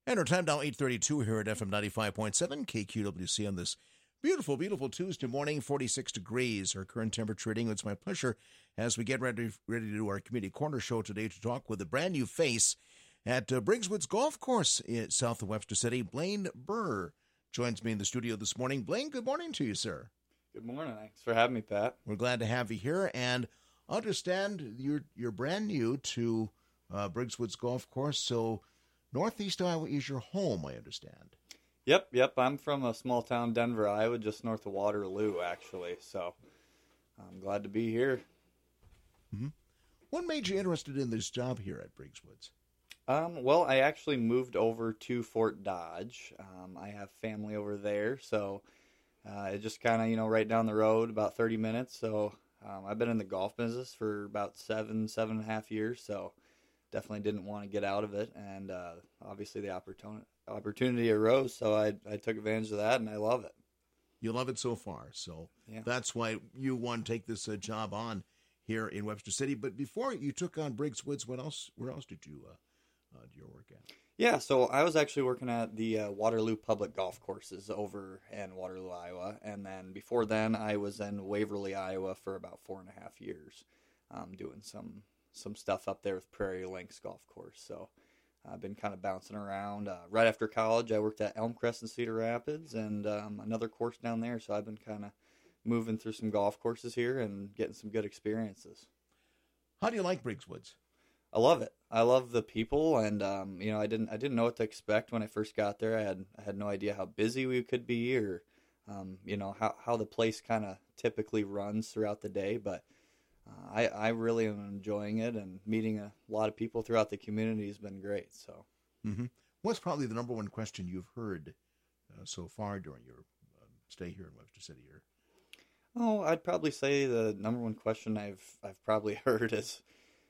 And our time now 8:32 here at FM 95.7 KQWC on this beautiful, beautiful Tuesday morning, 46 degrees. Our current temperature reading. It's my pleasure as we get ready to do our Community Corner show today to talk with a brand new face at Briggs Woods Golf Course south of Webster City. Blaine Burr joins me in the studio this morning. Blaine, good morning to you, sir. Good morning. Thanks for having me, Pat. We're glad to have you here, and understand you're brand new to Briggs Woods Golf Course, so Northeast Iowa is your home, I understand. Yep. I'm from a small town, Denver, Iowa, just north of Waterloo, actually. So I'm glad to be here. Mm-hmm. What made you interested in this job here at Briggs Woods? Well, I actually moved over to Fort Dodge. I have family over there, so it just kind of, right down the road, about 30 minutes. So I've been in the golf business for about seven and a half years, so definitely didn't want to get out of it, and obviously the opportunity arose, so I took advantage of that, and I love it. You love it so far, so yeah. That's why you want to take this job on here in Webster City. But before you took on Briggs Woods, where else did you do your work at? Yeah, so I was actually working at the Waterloo Public Golf Courses over in Waterloo, Iowa, and then before then I was in Waverly, Iowa for about 4.5 years, doing some stuff up there with Prairie Links Golf Course. So I've been kind of bouncing around. Right after college, I worked at Elmcrest and Cedar Rapids and another course down there. So I've been kind of moving through some golf courses here and getting some good experiences. How do you like Briggs Woods? I love it. I love the people, and I didn't know what to expect when I first got there. I had no idea how busy we could be, or how the place kind of typically runs throughout the day, but I really am enjoying it, and meeting a lot of people throughout the community has been great. So, What's probably the number one question you've heard so far during your stay here in Webster City? Oh, I'd probably say the number one question I've probably heard is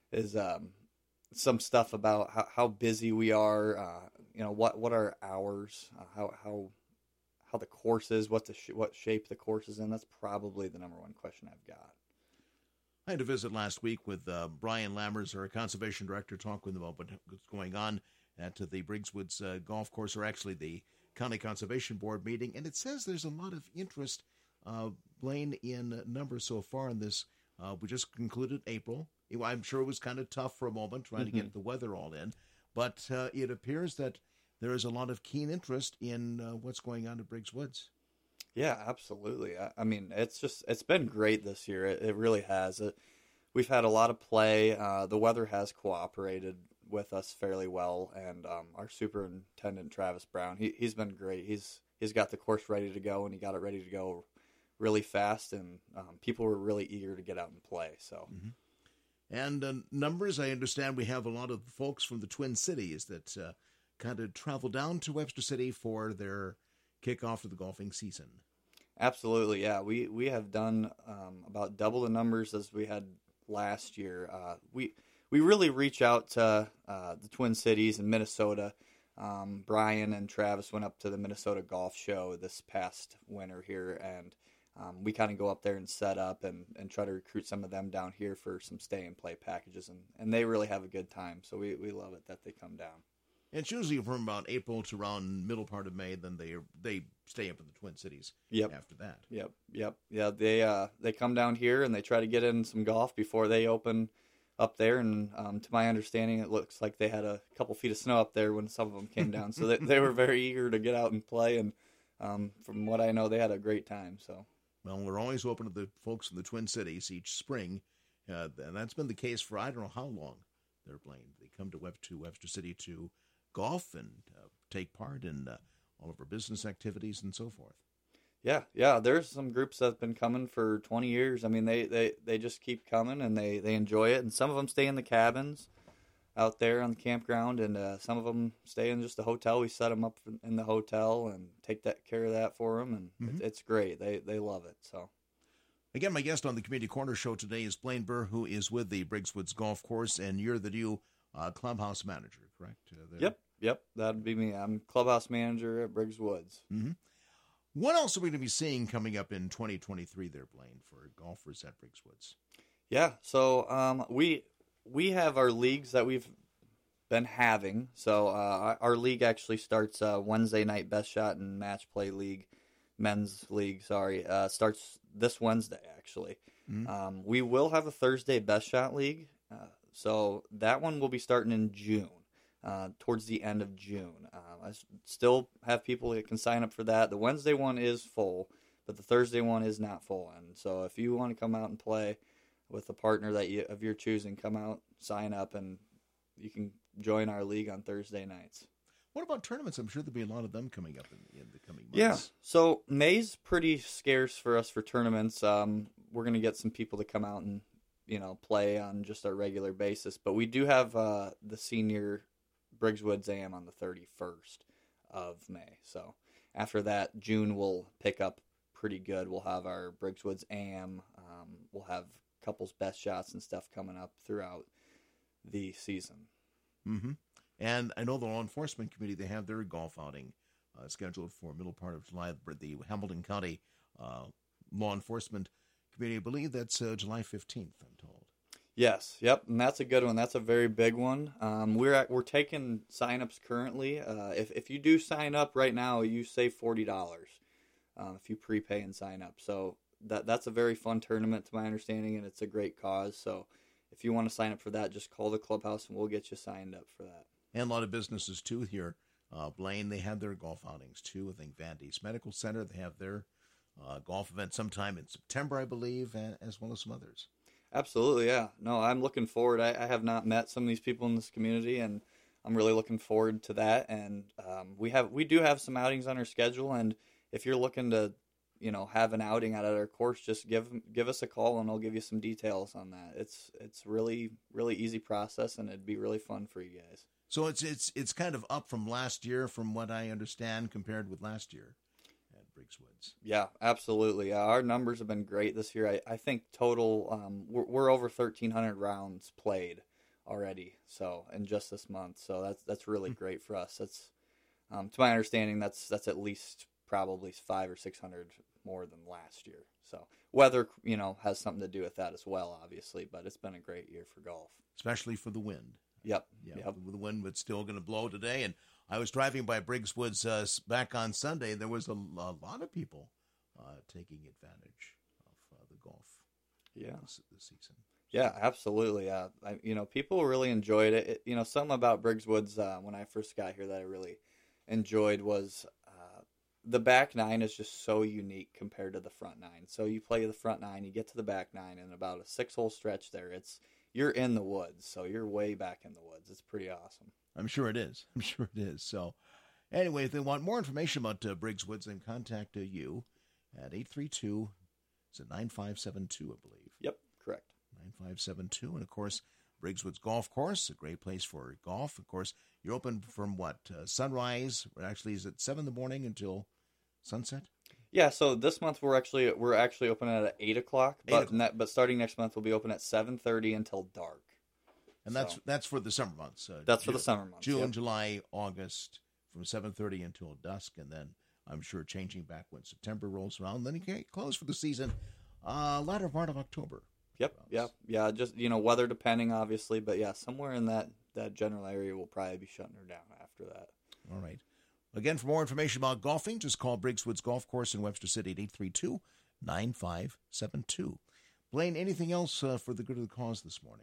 some stuff about how busy we are. What our hours, how the course is, what shape the course is in. That's probably the number one question I've got. I had a visit last week with Brian Lammers, our conservation director, talk with him about what's going on at the Briggs Woods Golf Course, or actually the County Conservation Board meeting. And it says there's a lot of interest, Blaine, in numbers so far in this. We just concluded April. I'm sure it was kind of tough for a moment trying to get the weather all in. But it appears that there is a lot of keen interest in what's going on at Briggs Woods. Yeah, absolutely. I mean, it's been great this year. It really has. We've had a lot of play. The weather has cooperated with us fairly well, and our superintendent, Travis Brown, he's been great. He's got the course ready to go, and he got it ready to go really fast, and people were really eager to get out and play. So, And numbers, I understand we have a lot of folks from the Twin Cities that kind of travel down to Webster City for their kickoff of the golfing season. Absolutely, yeah. We have done about double the numbers as we had last year. We really reach out to the Twin Cities and Minnesota. Brian and Travis went up to the Minnesota Golf Show this past winter here, and we kind of go up there and set up and try to recruit some of them down here for some stay and play packages, and they really have a good time. So we love it that they come down. It's usually from about April to around middle part of May. Then they stay up in the Twin Cities. Yep. After that. Yep. Yeah. They come down here and they try to get in some golf before they open up there. And to my understanding, it looks like they had a couple feet of snow up there when some of them came down. So they were very eager to get out and play. And from what I know, they had a great time. So. Well, we're always open to the folks in the Twin Cities each spring, and that's been the case for I don't know how long. They're playing. They come to Webster City to golf and take part in all of our business activities and so forth. Yeah. There's some groups that have been coming for 20 years. I mean, they just keep coming and they enjoy it. And some of them stay in the cabins out there on the campground, and some of them stay in just a hotel. We set them up in the hotel and take care of that for them, and it's great. They love it. So. Again, my guest on the Community Corner show today is Blaine Burr, who is with the Briggs Woods Golf Course, and you're the new clubhouse manager, correct? Yep, that'd be me. I'm clubhouse manager at Briggs Woods. Mm-hmm. What else are we going to be seeing coming up in 2023 there, Blaine, for golfers at Briggs Woods? Yeah, so we have our leagues that we've been having. So our league actually starts Wednesday night best shot and match play league, men's league. Starts this Wednesday actually. Mm-hmm. We will have a Thursday best shot league. So that one will be starting in June, towards the end of June. I still have people that can sign up for that. The Wednesday one is full, but the Thursday one is not full. And so if you want to come out and play with a partner of your choosing, come out, sign up, and you can join our league on Thursday nights. What about tournaments? I'm sure there'll be a lot of them coming up in the coming months. Yeah, so May's pretty scarce for us for tournaments. We're going to get some people to come out and play on just a regular basis. But we do have the senior Briggs Woods AM on the 31st of May. So after that, June will pick up pretty good. We'll have our Briggs Woods AM. We'll have couples best shots and stuff coming up throughout the season. Mm-hmm. And I know the law enforcement committee, they have their golf outing scheduled for middle part of July. The Hamilton County law enforcement committee, I believe that's July 15th, I'm told. Yes, yep, and that's a good one. That's a very big one. We're taking signups currently. If you do sign up right now, you save $40 if you prepay and sign up. So that's a very fun tournament to my understanding, and it's a great cause. So if you want to sign up for that, just call the clubhouse and we'll get you signed up for that. And a lot of businesses too here. Blaine, they have their golf outings too. I think Van Dees Medical Center, they have their golf event sometime in September, I believe, as well as some others. Absolutely, yeah. No, I'm looking forward. I have not met some of these people in this community, and I'm really looking forward to that. And we do have some outings on our schedule, and if you're looking to have an outing out at our course, just give us a call and I'll give you some details on that. It's really, really easy process, and it'd be really fun for you guys. So it's kind of up from last year, from what I understand, compared with last year at Briggs Woods. Yeah, absolutely. Our numbers have been great this year. I think total we're over 1,300 rounds played already. So in just this month, so that's really great for us. That's to my understanding, that's at least probably 500 or 600 more than last year. So weather, has something to do with that as well, obviously. But it's been a great year for golf, especially for the wind. Yep. The wind was still going to blow today, and I was driving by Briggs Woods back on Sunday, and there was a lot of people taking advantage of the golf. This season. Yeah, absolutely. People really enjoyed it. Something about Briggs Woods when I first got here that I really enjoyed was the back nine is just so unique compared to the front nine. So you play the front nine, you get to the back nine, and about a 6-hole stretch there, you're in the woods, so you're way back in the woods. It's pretty awesome. I'm sure it is. So anyway, if they want more information about Briggs Woods, then contact you at 832-9572, I believe. Yep, correct. 9572. And, of course, Briggs Woods Golf Course, a great place for golf. Of course, you're open from sunrise? Actually, is it 7 in the morning until sunset? Yeah, so this month we're actually open at 8 o'clock, but starting next month we'll be open at 7:30 until dark. And that's for the summer months. That's for the summer months. June, yep. July, August, from 7:30 until dusk, and then I'm sure changing back when September rolls around. Then you can close for the season, latter part of October. Yep. Yeah. Just weather depending, obviously, but yeah, somewhere in that general area we'll probably be shutting her down after that. All right. Again, for more information about golfing, just call Briggs Woods Golf Course in Webster City at 832-9572. Blaine, anything else for the good of the cause this morning?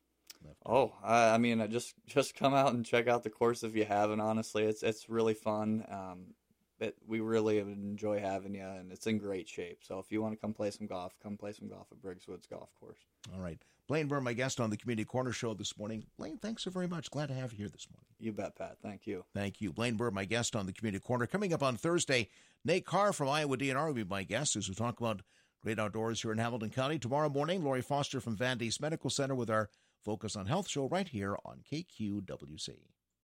Just come out and check out the course if you haven't. Honestly, it's really fun. We really enjoy having you, and it's in great shape. So if you want to come play some golf at Briggs Woods Golf Course. All right. Blaine Burr, my guest on the Community Corner Show this morning. Blaine, thanks so very much. Glad to have you here this morning. You bet, Pat. Thank you. Thank you. Blaine Burr, my guest on the Community Corner. Coming up on Thursday, Nate Carr from Iowa DNR will be my guest as we talk about great outdoors here in Hamilton County. Tomorrow morning, Lori Foster from Van Dees Medical Center with our Focus on Health show right here on KQWC.